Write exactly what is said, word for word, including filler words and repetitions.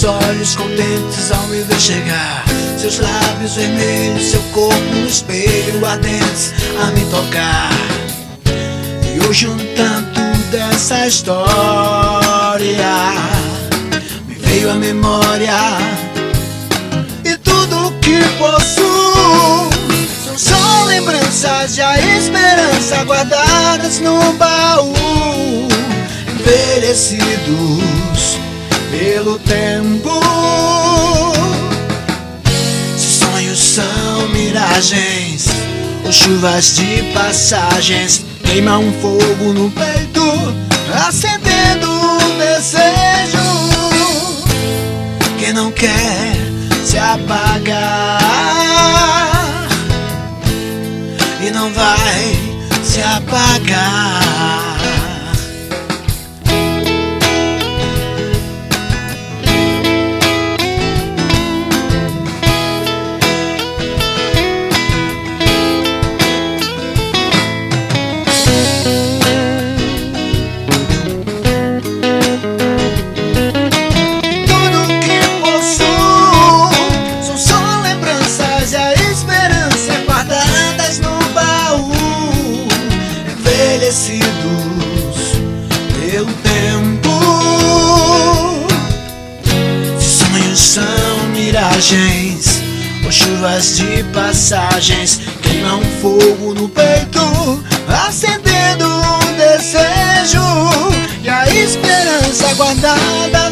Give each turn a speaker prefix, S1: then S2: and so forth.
S1: seus olhos contentes ao me ver chegar, seus lábios vermelhos, seu corpo no espelho ardentes a me tocar. E hoje um tanto dessa história me veio à memória, e tudo que possuo são só lembranças de a esperança guardadas no baú, envelhecidos pelo tempo. Se sonhos são miragens ou chuvas de passagens, queima um fogo no peito, acendendo um desejo que não quer se apagar e não vai se apagar. Envelhecidos pelo tempo. Se sonhos são miragens ou chuvas de passagens, queima um fogo no peito, acendendo um desejo e a esperança guardada